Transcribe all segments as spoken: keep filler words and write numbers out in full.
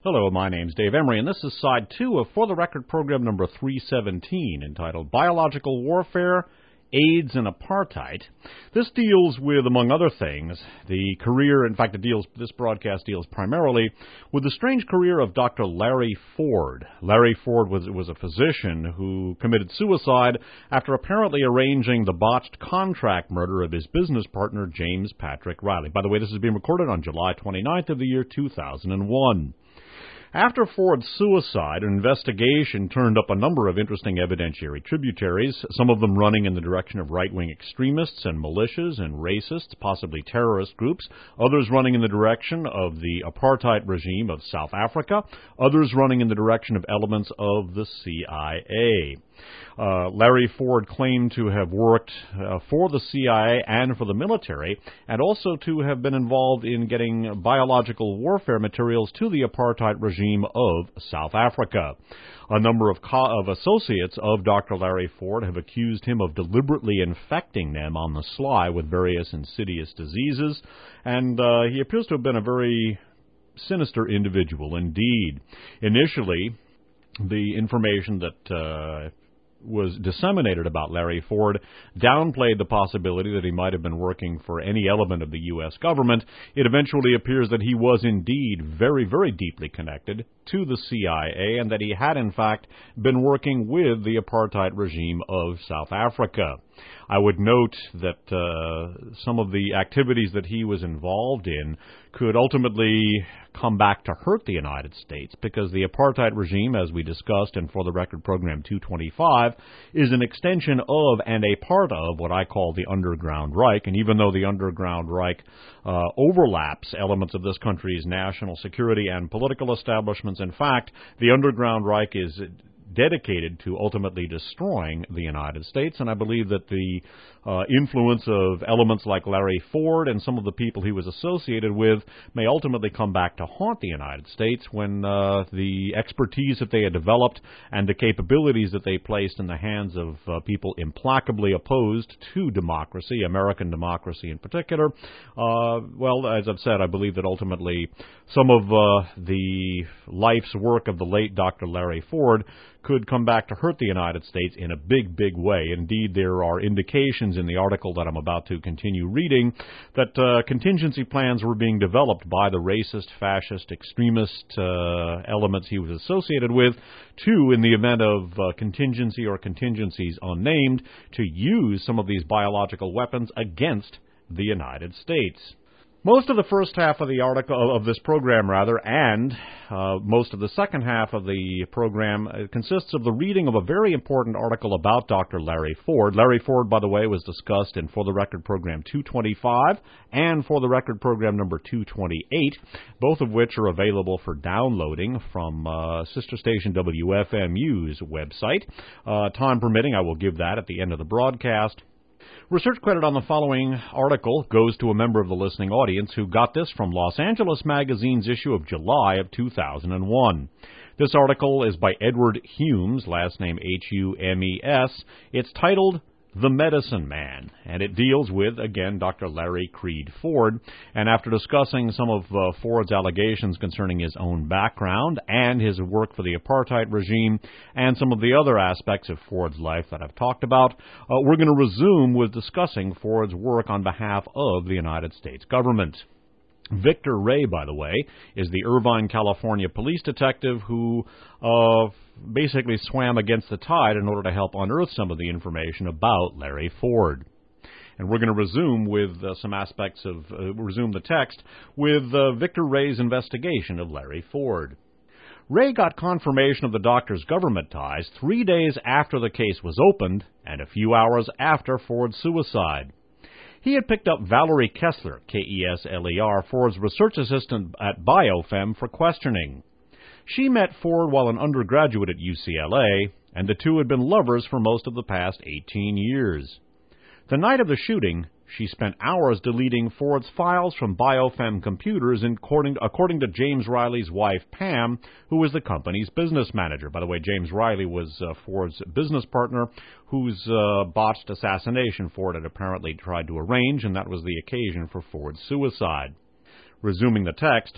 Hello, my name's Dave Emery, and this is side two of For the Record program number three seventeen, entitled Biological Warfare, AIDS and Apartheid. This deals with, among other things, the career, in fact, it deals, this broadcast deals primarily with the strange career of Doctor Larry Ford. Larry Ford was, was a physician who committed suicide after apparently arranging the botched contract murder of his business partner, James Patrick Riley. By the way, this is being recorded on July twenty-ninth of the year two thousand one. After Ford's suicide, an investigation turned up a number of interesting evidentiary tributaries, some of them running in the direction of right-wing extremists and militias and racists, possibly terrorist groups, others running in the direction of the apartheid regime of South Africa, others running in the direction of elements of the C I A. Uh, Larry Ford claimed to have worked uh, for the C I A and for the military, and also to have been involved in getting biological warfare materials to the apartheid regime of South Africa. A number of, co- of associates of Doctor Larry Ford have accused him of deliberately infecting them on the sly with various insidious diseases, and uh, he appears to have been a very sinister individual indeed. Initially, the information that uh, was disseminated about Larry Ford downplayed the possibility that he might have been working for any element of the U S government. It eventually appears that he was indeed very, very deeply connected to the C I A and that he had, in fact, been working with the apartheid regime of South Africa. I would note that uh, some of the activities that he was involved in could ultimately come back to hurt the United States, because the apartheid regime, as we discussed in For the Record program two twenty-five, is an extension of and a part of what I call the Underground Reich. And even though the Underground Reich uh, overlaps elements of this country's national security and political establishments, in fact, the Underground Reich is dedicated to ultimately destroying the United States, and I believe that the uh, influence of elements like Larry Ford and some of the people he was associated with may ultimately come back to haunt the United States when uh, the expertise that they had developed and the capabilities that they placed in the hands of uh, people implacably opposed to democracy, American democracy in particular. Uh, well, as I've said, I believe that ultimately some of uh, the life's work of the late Doctor Larry Ford could come back to hurt the United States in a big, big way. Indeed, there are indications in the article that I'm about to continue reading that uh, contingency plans were being developed by the racist, fascist, extremist uh, elements he was associated with to, in the event of uh, contingency or contingencies unnamed, to use some of these biological weapons against the United States. Most of the first half of the article, of this program, rather, and uh, most of the second half of the program uh, consists of the reading of a very important article about Doctor Larry Ford. Larry Ford, by the way, was discussed in For the Record program two twenty-five and For the Record program number two twenty-eight, both of which are available for downloading from uh, sister station W F M U's website. Uh, time permitting, I will give that at the end of the broadcast. Research credit on the following article goes to a member of the listening audience who got this from Los Angeles Magazine's issue of July of two thousand one. This article is by Edward Humes, last name H U M E S. It's titled The Medicine Man, and it deals with, again, Doctor Larry Creed Ford. And after discussing some of uh, Ford's allegations concerning his own background and his work for the apartheid regime and some of the other aspects of Ford's life that I've talked about, uh, we're going to resume with discussing Ford's work on behalf of the United States government. Victor Ray, by the way, is the Irvine, California police detective who uh, basically swam against the tide in order to help unearth some of the information about Larry Ford. And we're going to resume with uh, some aspects of, uh, resume the text with uh, Victor Ray's investigation of Larry Ford. Ray got confirmation of the doctor's government ties three days after the case was opened and a few hours after Ford's suicide. He had picked up Valerie Kessler, K E S L E R, Ford's research assistant at BioFem, for questioning. She met Ford while an undergraduate at U C L A, and the two had been lovers for most of the past eighteen years. The night of the shooting, she spent hours deleting Ford's files from BioFem computers, according, according to James Riley's wife, Pam, who was the company's business manager. By the way, James Riley was uh, Ford's business partner, whose uh, botched assassination Ford had apparently tried to arrange, and that was the occasion for Ford's suicide. Resuming the text,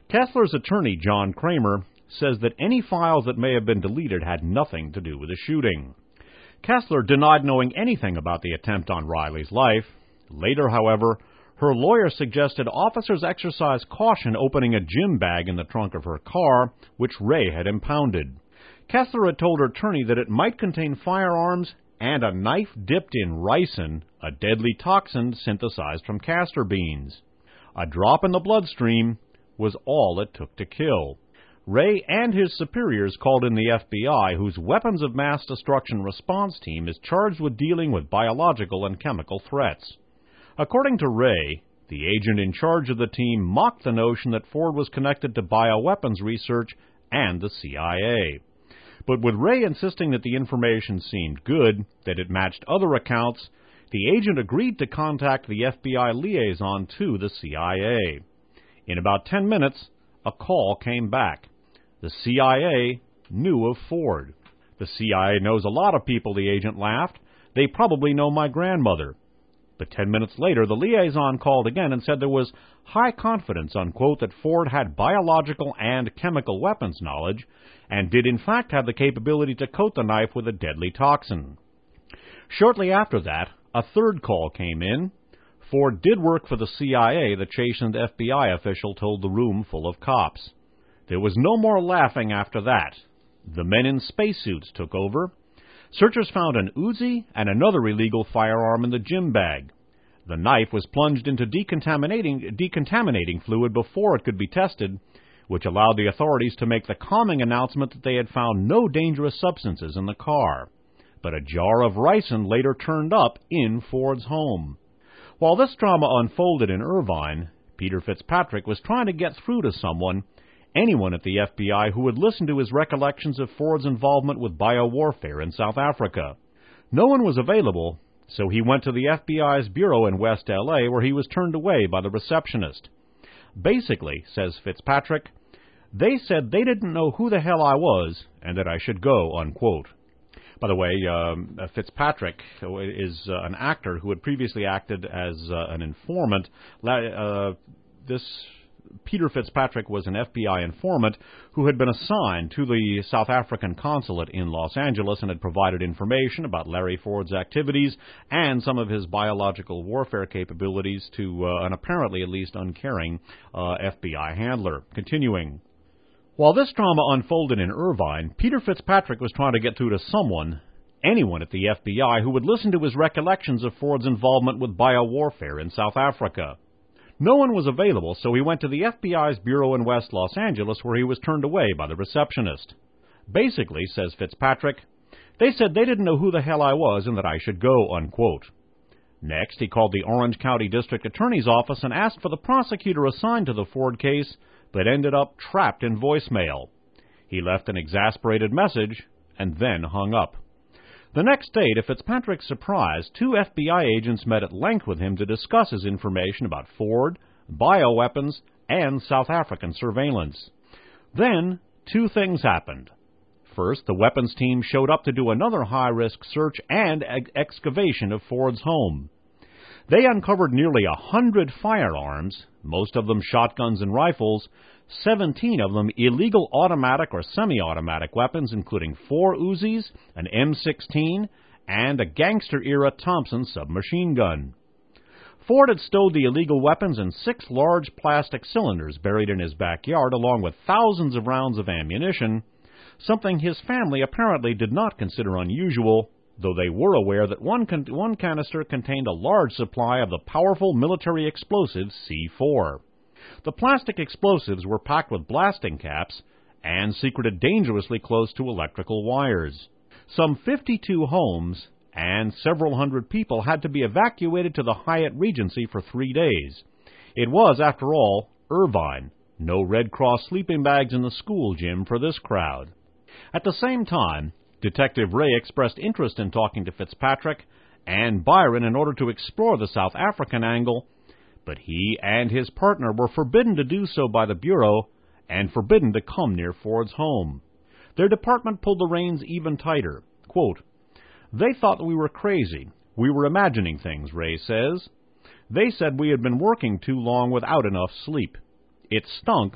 Kessler's attorney, John Kramer, says that any files that may have been deleted had nothing to do with the shooting. Kessler denied knowing anything about the attempt on Riley's life. Later, however, her lawyer suggested officers exercise caution opening a gym bag in the trunk of her car, which Ray had impounded. Kessler had told her attorney that it might contain firearms and a knife dipped in ricin, a deadly toxin synthesized from castor beans. A drop in the bloodstream was all it took to kill. Ray and his superiors called in the F B I, whose Weapons of Mass Destruction Response Team is charged with dealing with biological and chemical threats. According to Ray, the agent in charge of the team mocked the notion that Ford was connected to bioweapons research and the C I A. But with Ray insisting that the information seemed good, that it matched other accounts, the agent agreed to contact the F B I liaison to the C I A. In about ten minutes, a call came back. The C I A knew of Ford. The C I A knows a lot of people, the agent laughed. They probably know my grandmother. But ten minutes later, the liaison called again and said there was high confidence, unquote, that Ford had biological and chemical weapons knowledge and did in fact have the capability to coat the knife with a deadly toxin. Shortly after that, a third call came in. Ford did work for the C I A, the chastened F B I official told the room full of cops. There was no more laughing after that. The men in spacesuits took over. Searchers found an Uzi and another illegal firearm in the gym bag. The knife was plunged into decontaminating, decontaminating fluid before it could be tested, which allowed the authorities to make the calming announcement that they had found no dangerous substances in the car. But a jar of ricin later turned up in Ford's home. While this drama unfolded in Irvine, Peter Fitzpatrick was trying to get through to someone, anyone at the F B I who would listen to his recollections of Ford's involvement with biowarfare in South Africa. No one was available, so he went to the F B I's bureau in West L A, where he was turned away by the receptionist. Basically, says Fitzpatrick, they said they didn't know who the hell I was and that I should go, unquote. By the way, um, Fitzpatrick is uh, an actor who had previously acted as uh, an informant. Uh, this Peter Fitzpatrick was an F B I informant who had been assigned to the South African consulate in Los Angeles and had provided information about Larry Ford's activities and some of his biological warfare capabilities to uh, an apparently at least uncaring uh, F B I handler. Continuing. While this drama unfolded in Irvine, Peter Fitzpatrick was trying to get through to someone, anyone at the F B I, who would listen to his recollections of Ford's involvement with biowarfare in South Africa. No one was available, so he went to the F B I's bureau in West Los Angeles, where he was turned away by the receptionist. Basically, says Fitzpatrick, they said they didn't know who the hell I was and that I should go, unquote. Next, he called the Orange County District Attorney's office and asked for the prosecutor assigned to the Ford case, but ended up trapped in voicemail. He left an exasperated message and then hung up. The next day, to Fitzpatrick's surprise, two F B I agents met at length with him to discuss his information about Ford, bioweapons, and South African surveillance. Then, two things happened. First, the weapons team showed up to do another high-risk search and ex- excavation of Ford's home. They uncovered nearly a hundred firearms, most of them shotguns and rifles, seventeen of them illegal automatic or semi-automatic weapons, including four Uzis, an M sixteen, and a gangster-era Thompson submachine gun. Ford had stowed the illegal weapons in six large plastic cylinders buried in his backyard, along with thousands of rounds of ammunition, something his family apparently did not consider unusual, though they were aware that one, con- one canister contained a large supply of the powerful military explosive C four. The plastic explosives were packed with blasting caps and secreted dangerously close to electrical wires. Some fifty-two homes and several hundred people had to be evacuated to the Hyatt Regency for three days. It was, after all, Irvine. No Red Cross sleeping bags in the school gym for this crowd. At the same time, Detective Ray expressed interest in talking to Fitzpatrick and Byron in order to explore the South African angle, but he and his partner were forbidden to do so by the Bureau and forbidden to come near Ford's home. Their department pulled the reins even tighter. Quote, they thought we were crazy. We were imagining things, Ray says. They said we had been working too long without enough sleep. It stunk,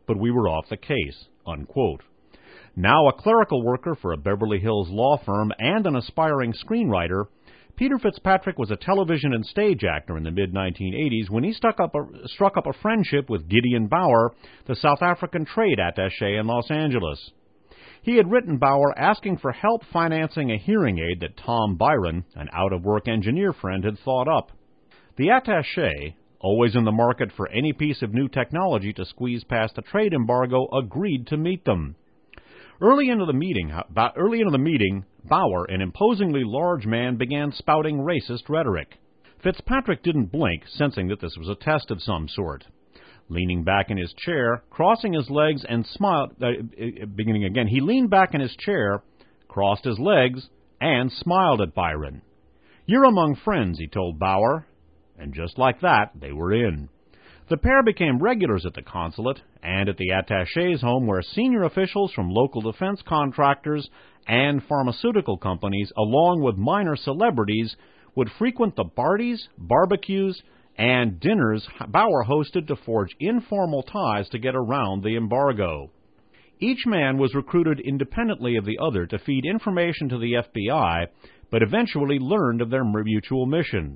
but we were off the case, unquote. Now a clerical worker for a Beverly Hills law firm and an aspiring screenwriter, Peter Fitzpatrick was a television and stage actor in the mid nineteen eighties when he stuck up a, struck up a friendship with Gideon Bauer, the South African trade attaché in Los Angeles. He had written Bauer asking for help financing a hearing aid that Tom Byron, an out-of-work engineer friend, had thought up. The attaché, always in the market for any piece of new technology to squeeze past a trade embargo, agreed to meet them. Early into the meeting, early into the meeting, Bauer, an imposingly large man, began spouting racist rhetoric. Fitzpatrick didn't blink, sensing that this was a test of some sort. Leaning back in his chair, crossing his legs, and smiled, uh, beginning again, he leaned back in his chair, crossed his legs, and smiled at Byron. "You're among friends," he told Bauer. And just like that, they were in. The pair became regulars at the consulate and at the attaché's home, where senior officials from local defense contractors and pharmaceutical companies, along with minor celebrities, would frequent the parties, barbecues, and dinners Bauer hosted to forge informal ties to get around the embargo. Each man was recruited independently of the other to feed information to the F B I, but eventually learned of their mutual mission.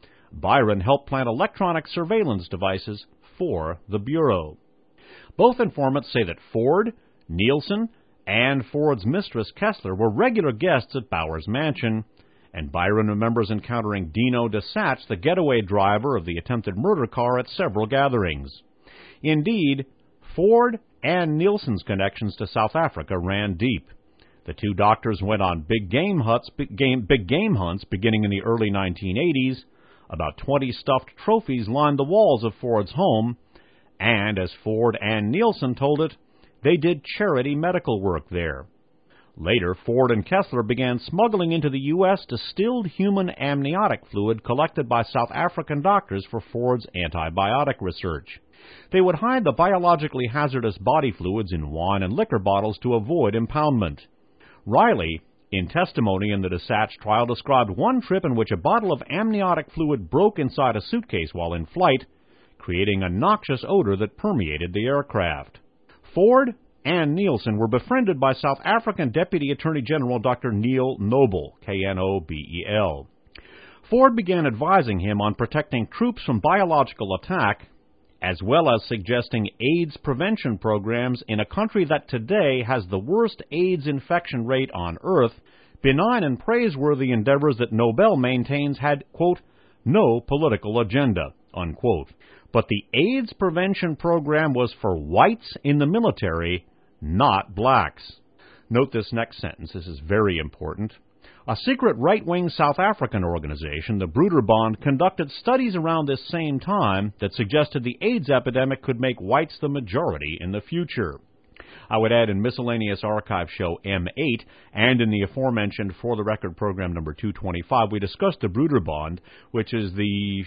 Byron helped plant electronic surveillance devices for the Bureau. Both informants say that Ford, Nielsen, and Ford's mistress Kessler were regular guests at Bauer's mansion, and Byron remembers encountering Dino DeSatch, the getaway driver of the attempted murder car, at several gatherings. Indeed, Ford and Nielsen's connections to South Africa ran deep. The two doctors went on big game hunts, big game, big game hunts beginning in the early nineteen eighties. About twenty stuffed trophies lined the walls of Ford's home, and as Ford and Nielsen told it, they did charity medical work there. Later, Ford and Kessler began smuggling into the U S distilled human amniotic fluid collected by South African doctors for Ford's antibiotic research. They would hide the biologically hazardous body fluids in wine and liquor bottles to avoid impoundment. Riley, in testimony in the DeSatch trial, described one trip in which a bottle of amniotic fluid broke inside a suitcase while in flight, creating a noxious odor that permeated the aircraft. Ford and Nielsen were befriended by South African Deputy Attorney General Doctor Neil Nobel, K N O B E L. Ford began advising him on protecting troops from biological attack, as well as suggesting AIDS prevention programs in a country that today has the worst AIDS infection rate on Earth, benign and praiseworthy endeavors that Nobel maintains had, quote, no political agenda, unquote. But the AIDS prevention program was for whites in the military, not blacks. Note this next sentence. This is very important. A secret right-wing South African organization, the Broederbond, conducted studies around this same time that suggested the AIDS epidemic could make whites the majority in the future. I would add in Miscellaneous Archive Show M eight and in the aforementioned For the Record program number two twenty-five, we discussed the Broederbond, which is the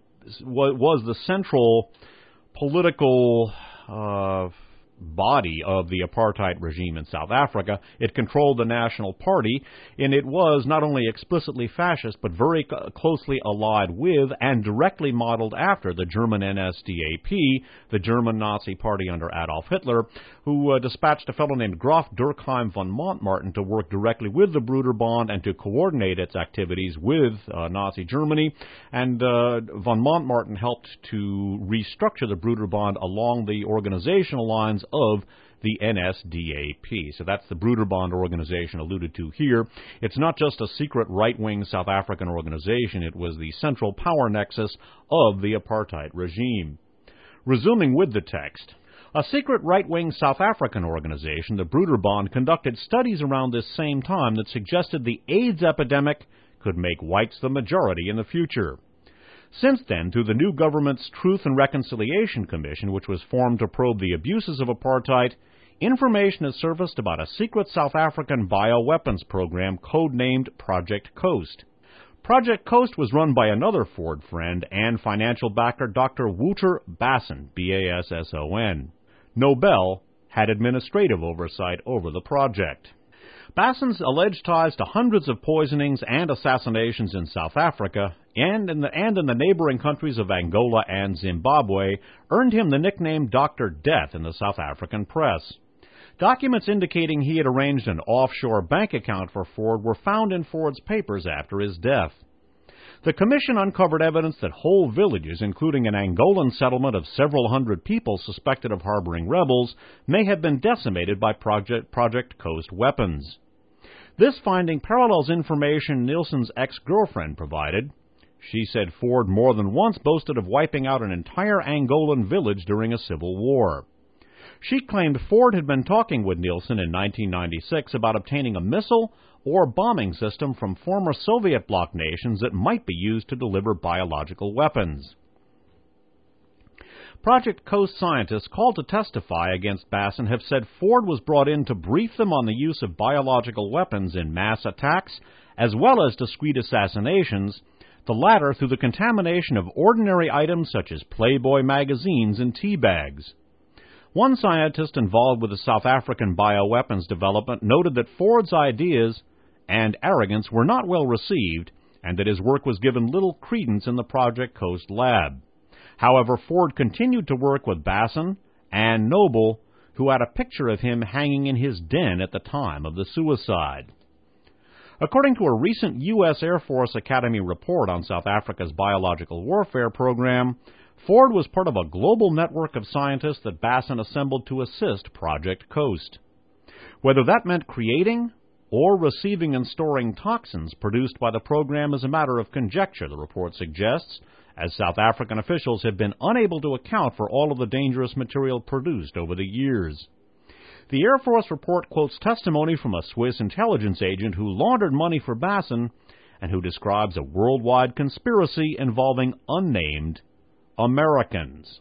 was the central political uh, body of the apartheid regime in South Africa. It controlled the National Party, and it was not only explicitly fascist, but very closely allied with and directly modeled after the German N S D A P, the German Nazi Party under Adolf Hitler, who uh, dispatched a fellow named Graf Durkheim von Montmartin to work directly with the Broederbond and to coordinate its activities with uh, Nazi Germany. And uh, von Montmartin helped to restructure the Broederbond along the organizational lines of the N S D A P. So that's the Broederbond organization alluded to here. It's not just a secret right-wing South African organization. It was the central power nexus of the apartheid regime. Resuming with the text, a secret right-wing South African organization, the Broederbond, conducted studies around this same time that suggested the AIDS epidemic could make whites the majority in the future. Since then, through the new government's Truth and Reconciliation Commission, which was formed to probe the abuses of apartheid, information has surfaced about a secret South African bioweapons program codenamed Project Coast. Project Coast was run by another Ford friend and financial backer, Doctor Wouter Basson, B A S S O N. Nobel had administrative oversight over the project. Basson's alleged ties to hundreds of poisonings and assassinations in South Africa, and in the, and in the neighboring countries of Angola and Zimbabwe earned him the nickname Doctor Death in the South African press. Documents indicating he had arranged an offshore bank account for Ford were found in Ford's papers after his death. The commission uncovered evidence that whole villages, including an Angolan settlement of several hundred people suspected of harboring rebels, may have been decimated by Project, Project Coast weapons. This finding parallels information Nielsen's ex-girlfriend provided. She said Ford more than once boasted of wiping out an entire Angolan village during a civil war. She claimed Ford had been talking with Nielsen in nineteen ninety-six about obtaining a missile or bombing system from former Soviet bloc nations that might be used to deliver biological weapons. Project Coast scientists called to testify against Basson have said Ford was brought in to brief them on the use of biological weapons in mass attacks as well as discreet assassinations, the latter through the contamination of ordinary items such as Playboy magazines and tea bags. One scientist involved with the South African bioweapons development noted that Ford's ideas and arrogance were not well received and that his work was given little credence in the Project Coast lab. However, Ford continued to work with Basson and Noble, who had a picture of him hanging in his den at the time of the suicide. According to a recent U S Air Force Academy report on South Africa's biological warfare program, Ford was part of a global network of scientists that Basson assembled to assist Project Coast. Whether that meant creating or receiving and storing toxins produced by the program is a matter of conjecture, the report suggests, as South African officials have been unable to account for all of the dangerous material produced over the years. The Air Force report quotes testimony from a Swiss intelligence agent who laundered money for Basson and who describes a worldwide conspiracy involving unnamed Americans.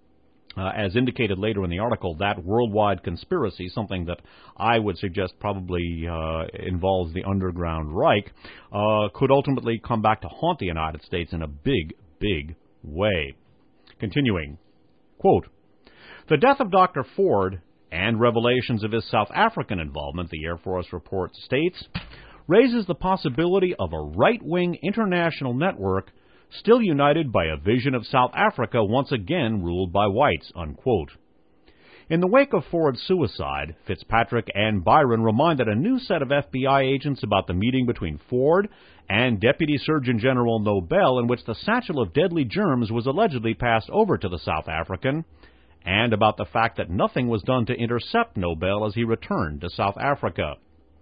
Uh, as indicated later in the article, that worldwide conspiracy, something that I would suggest probably uh, involves the Underground Reich, uh, could ultimately come back to haunt the United States in a big, big way. Continuing, quote, "The death of Doctor Ford and revelations of his South African involvement," the Air Force report states, "raises the possibility of a right-wing international network still united by a vision of South Africa once again ruled by whites," unquote. In the wake of Ford's suicide, Fitzpatrick and Byron reminded a new set of F B I agents about the meeting between Ford and Deputy Surgeon General Nobel in which the satchel of deadly germs was allegedly passed over to the South African, and about the fact that nothing was done to intercept Nobel as he returned to South Africa.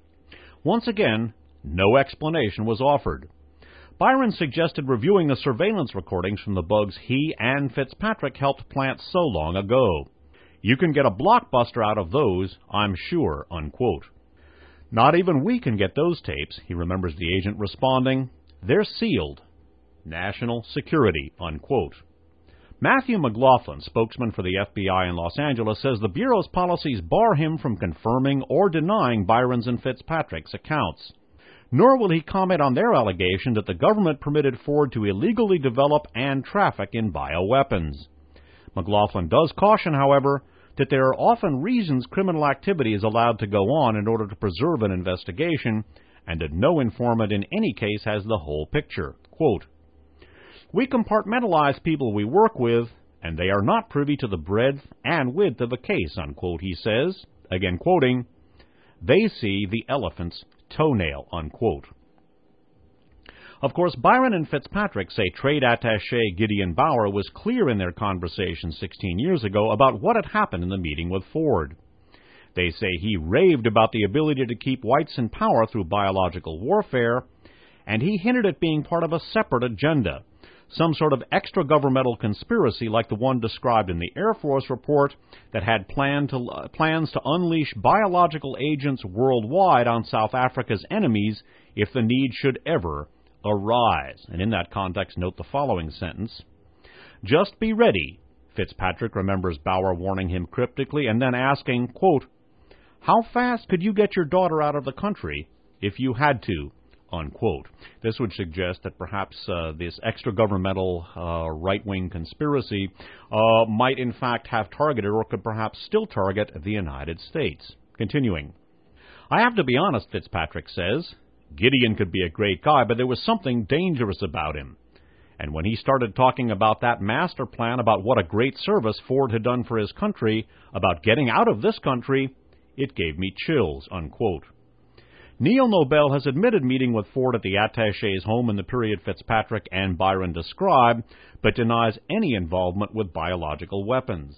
Once again, no explanation was offered. Byron suggested reviewing the surveillance recordings from the bugs he and Fitzpatrick helped plant so long ago. "You can get a blockbuster out of those, I'm sure," unquote. "Not even we can get those tapes," he remembers the agent responding. "They're sealed. National security," unquote. Matthew McLaughlin, spokesman for the F B I in Los Angeles, says the Bureau's policies bar him from confirming or denying Byron's and Fitzpatrick's accounts. Nor will he comment on their allegation that the government permitted Ford to illegally develop and traffic in bioweapons. McLaughlin does caution, however, that there are often reasons criminal activity is allowed to go on in order to preserve an investigation, and that no informant in any case has the whole picture. Quote, "We compartmentalize people we work with, and they are not privy to the breadth and width of a case," unquote, he says, again quoting, "They see the elephant's toenail," unquote. Of course, Byron and Fitzpatrick say trade attaché Gideon Bauer was clear in their conversation sixteen years ago about what had happened in the meeting with Ford. They say he raved about the ability to keep whites in power through biological warfare, and he hinted at being part of a separate agenda, some sort of extra-governmental conspiracy like the one described in the Air Force report that had plan to, uh, plans to unleash biological agents worldwide on South Africa's enemies if the need should ever arise. And in that context, note the following sentence. "Just be ready," Fitzpatrick remembers Bauer warning him cryptically and then asking, quote, "How fast could you get your daughter out of the country if you had to?" unquote. This would suggest that perhaps uh, this extra-governmental uh, right-wing conspiracy uh, might in fact have targeted or could perhaps still target the United States. Continuing, "I have to be honest," Fitzpatrick says. "Gideon could be a great guy, but there was something dangerous about him. And when he started talking about that master plan, about what a great service Ford had done for his country, about getting out of this country, it gave me chills, unquote. Neil Nobel has admitted meeting with Ford at the attaché's home in the period Fitzpatrick and Byron describe, but denies any involvement with biological weapons.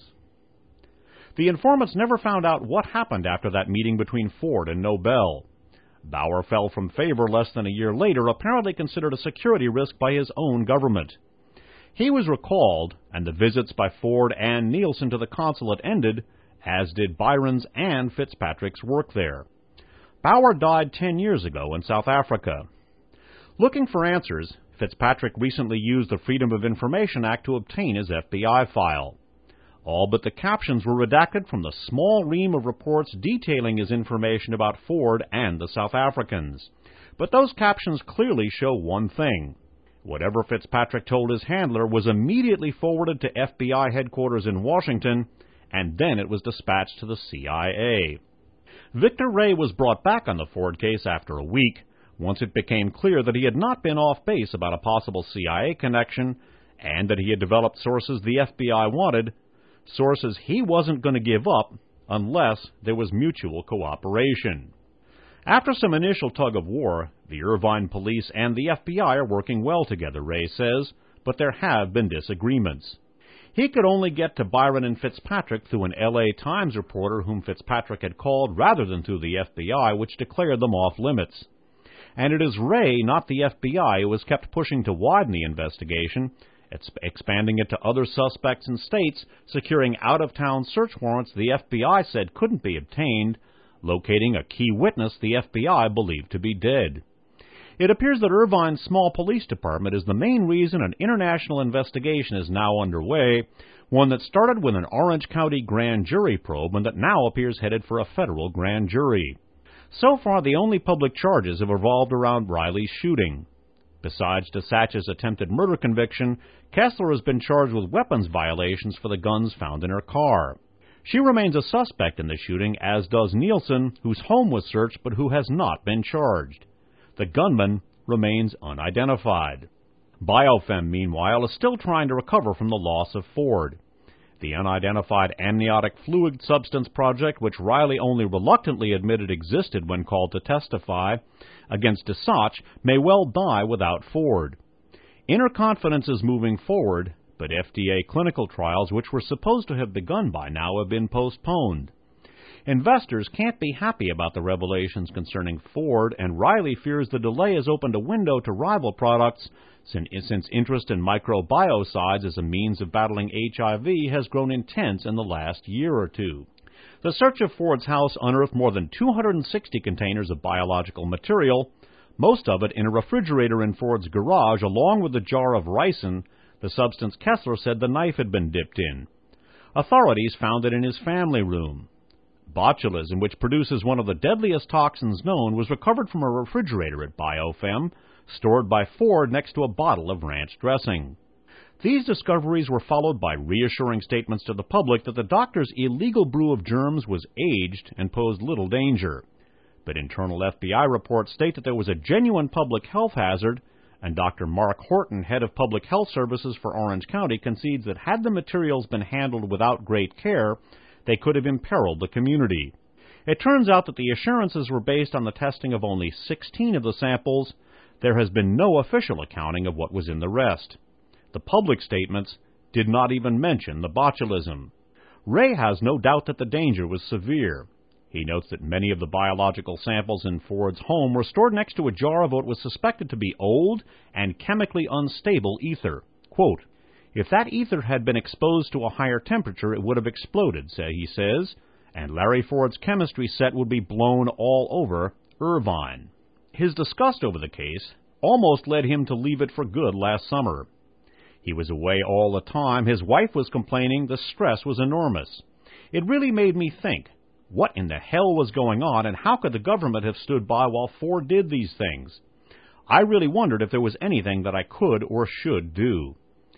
The informants never found out what happened after that meeting between Ford and Nobel. Bauer fell from favor less than a year later, apparently considered a security risk by his own government. He was recalled, and the visits by Ford and Nielsen to the consulate ended, as did Byron's and Fitzpatrick's work there. Bauer died ten years ago in South Africa. Looking for answers, Fitzpatrick recently used the Freedom of Information Act to obtain his F B I file. All but the captions were redacted from the small ream of reports detailing his information about Ford and the South Africans. But those captions clearly show one thing. Whatever Fitzpatrick told his handler was immediately forwarded to F B I headquarters in Washington, and then it was dispatched to the C I A. Victor Ray was brought back on the Ford case after a week, once it became clear that he had not been off base about a possible C I A connection, and that he had developed sources the F B I wanted, sources he wasn't going to give up unless there was mutual cooperation. After some initial tug-of-war, the Irvine police and the F B I are working well together, Ray says, but there have been disagreements. He could only get to Byron and Fitzpatrick through an L A Times reporter whom Fitzpatrick had called rather than through the F B I, which declared them off limits. And it is Ray, not the F B I, who has kept pushing to widen the investigation, expanding it to other suspects and states, securing out-of-town search warrants the F B I said couldn't be obtained, locating a key witness the F B I believed to be dead. It appears that Irvine's small police department is the main reason an international investigation is now underway, one that started with an Orange County grand jury probe and that now appears headed for a federal grand jury. So far, the only public charges have revolved around Riley's shooting. Besides DeSatch's attempted murder conviction, Kessler has been charged with weapons violations for the guns found in her car. She remains a suspect in the shooting, as does Nielsen, whose home was searched but who has not been charged. The gunman remains unidentified. Biofem, meanwhile, is still trying to recover from the loss of Ford. The unidentified amniotic fluid substance project, which Riley only reluctantly admitted existed when called to testify against DeSatch, may well die without Ford. Inner confidence is moving forward, but F D A clinical trials, which were supposed to have begun by now, have been postponed. Investors can't be happy about the revelations concerning Ford, and Riley fears the delay has opened a window to rival products since interest in microbiocides as a means of battling H I V has grown intense in the last year or two. The search of Ford's house unearthed more than two hundred sixty containers of biological material, most of it in a refrigerator in Ford's garage, along with a jar of ricin, the substance Kessler said the knife had been dipped in. Authorities found it in his family room. Botulism, which produces one of the deadliest toxins known, was recovered from a refrigerator at Biofem, stored by Ford next to a bottle of ranch dressing. These discoveries were followed by reassuring statements to the public that the doctor's illegal brew of germs was aged and posed little danger. But internal F B I reports state that there was a genuine public health hazard, and Doctor Mark Horton, head of public health services for Orange County, concedes that had the materials been handled without great care, they could have imperiled the community. It turns out that the assurances were based on the testing of only sixteen of the samples. There has been no official accounting of what was in the rest. The public statements did not even mention the botulism. Ray has no doubt that the danger was severe. He notes that many of the biological samples in Ford's home were stored next to a jar of what was suspected to be old and chemically unstable ether. Quote, "If that ether had been exposed to a higher temperature, it would have exploded," say he says, and Larry Ford's chemistry set would be blown all over Irvine. His disgust over the case almost led him to leave it for good last summer. He was away all the time. His wife was complaining the stress was enormous. It really made me think, what in the hell was going on, and how could the government have stood by while Ford did these things? I really wondered if there was anything that I could or should do.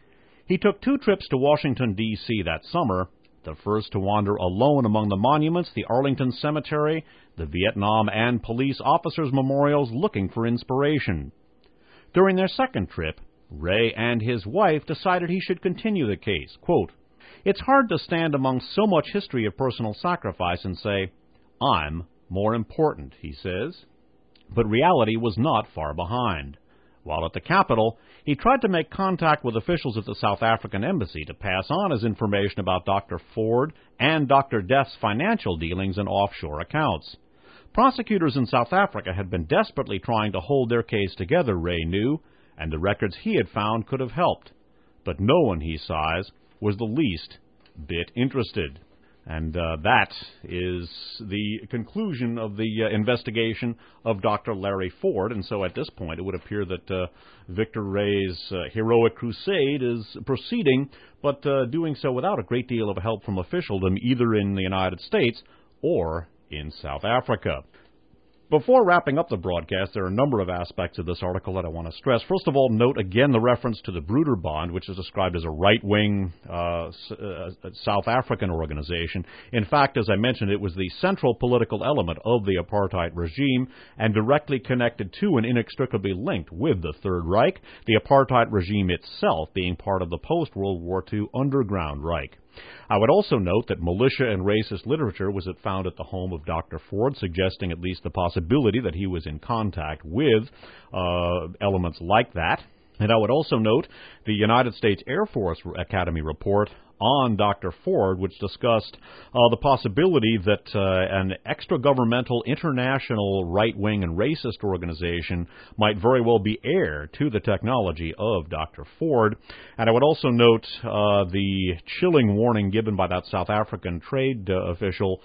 He took two trips to Washington, D C that summer, the first to wander alone among the monuments, the Arlington Cemetery, the Vietnam and police officers' memorials, looking for inspiration. During their second trip, Ray and his wife decided he should continue the case. Quote, "It's hard to stand among so much history of personal sacrifice and say, 'I'm more important,'" he says. But reality was not far behind. While at the Capitol, he tried to make contact with officials at the South African embassy to pass on his information about Doctor Ford and Doctor Death's financial dealings and offshore accounts. Prosecutors in South Africa had been desperately trying to hold their case together, Ray knew, and the records he had found could have helped. But no one, he sighs, was the least bit interested. And uh, that is the conclusion of the uh, investigation of Doctor Larry Ford. And so at this point, it would appear that uh, Victor Ray's uh, heroic crusade is proceeding, but uh, doing so without a great deal of help from officialdom, either in the United States or in South Africa. Before wrapping up the broadcast, there are a number of aspects of this article that I want to stress. First of all, note again the reference to the Bruder Bond, which is described as a right-wing uh, uh, South African organization. In fact, as I mentioned, it was the central political element of the apartheid regime and directly connected to and inextricably linked with the Third Reich, the apartheid regime itself being part of the post-World War Two Underground Reich. I would also note that militia and racist literature was found at the home of Doctor Ford, suggesting at least the possibility that he was in contact with uh, elements like that. And I would also note the United States Air Force Academy report on Doctor Ford, which discussed uh, the possibility that uh, an extra-governmental international right-wing and racist organization might very well be heir to the technology of Doctor Ford. And I would also note uh, the chilling warning given by that South African trade uh, official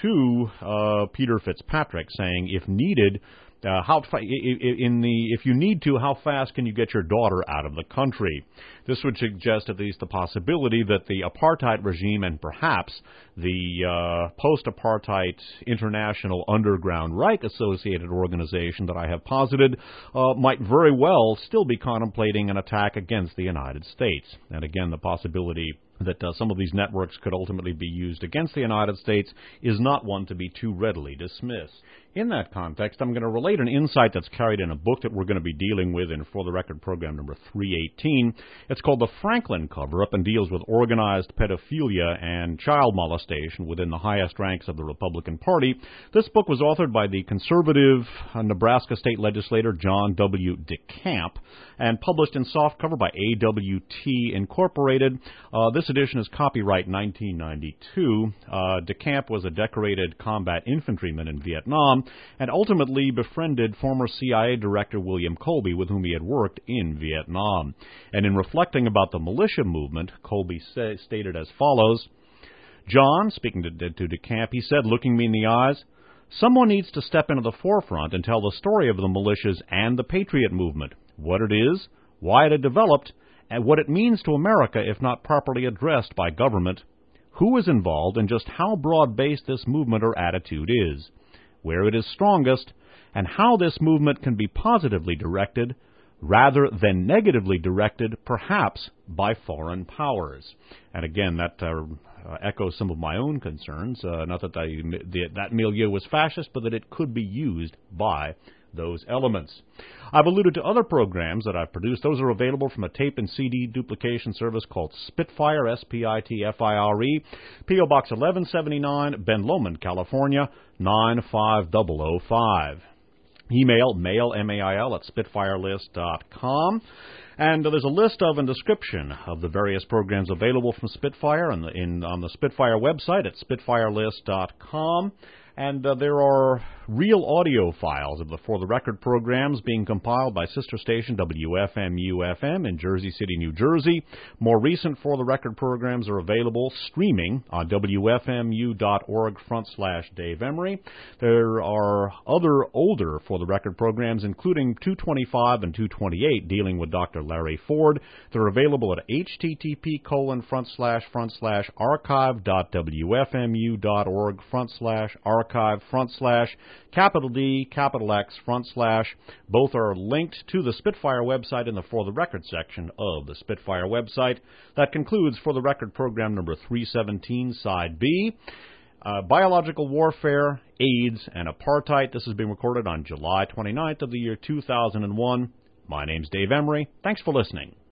to uh, Peter Fitzpatrick, saying, if needed, Uh, how fa- in the if you need to, how fast can you get your daughter out of the country? This would suggest at least the possibility that the apartheid regime and perhaps the uh, post-apartheid international underground Reich-associated organization that I have posited uh, might very well still be contemplating an attack against the United States. And again, the possibility that uh, some of these networks could ultimately be used against the United States is not one to be too readily dismissed. In that context, I'm going to relate an insight that's carried in a book that we're going to be dealing with in For the Record program number three eighteen. It's called The Franklin Cover-Up and deals with organized pedophilia and child molestation within the highest ranks of the Republican Party. This book was authored by the conservative uh, Nebraska state legislator John W. DeCamp and published in softcover by A W T Incorporated. Uh, this edition is copyright nineteen ninety-two. Uh, DeCamp was a decorated combat infantryman in Vietnam and ultimately befriended former C I A Director William Colby, with whom he had worked in Vietnam. And in reflecting about the militia movement, Colby say, stated as follows, John, speaking to, to DeCamp, he said, looking me in the eyes, someone needs to step into the forefront and tell the story of the militias and the Patriot movement, what it is, why it had developed, and what it means to America if not properly addressed by government, who is involved, and just how broad-based this movement or attitude is, where it is strongest, and how this movement can be positively directed rather than negatively directed, perhaps by foreign powers. And again, that uh, uh, echoes some of my own concerns, uh, not that I, the, that milieu was fascist, but that it could be used by those elements. I've alluded to other programs that I've produced. Those are available from a tape and C D duplication service called Spitfire, S P I T F I R E, P O Box eleven seventy-nine, Ben Lomond, California, nine five zero zero five. Email, mail, M A I L, at spitfirelist dot com. And uh, there's a list of and description of the various programs available from Spitfire in the, in, on the Spitfire website at spitfirelist dot com. And uh, there are real audio files of the For the Record programs being compiled by sister station W F M U F M in Jersey City, New Jersey. More recent For the Record programs are available streaming on W F M U dot org front slash Dave Emery. There are other older For the Record programs, including two twenty-five and two twenty-eight, dealing with Doctor Larry Ford. They're available at http colon front slash front slash archive dot wfmu dot org front slash archive Archive front slash capital D capital X front slash. Both are linked to the Spitfire website in the For the Record section of the Spitfire website. That concludes For the Record program number three seventeen, Side B. Uh, biological warfare, AIDS, and apartheid. This has been recorded on July twenty-ninth of the year two thousand one. My name's Dave Emery. Thanks for listening.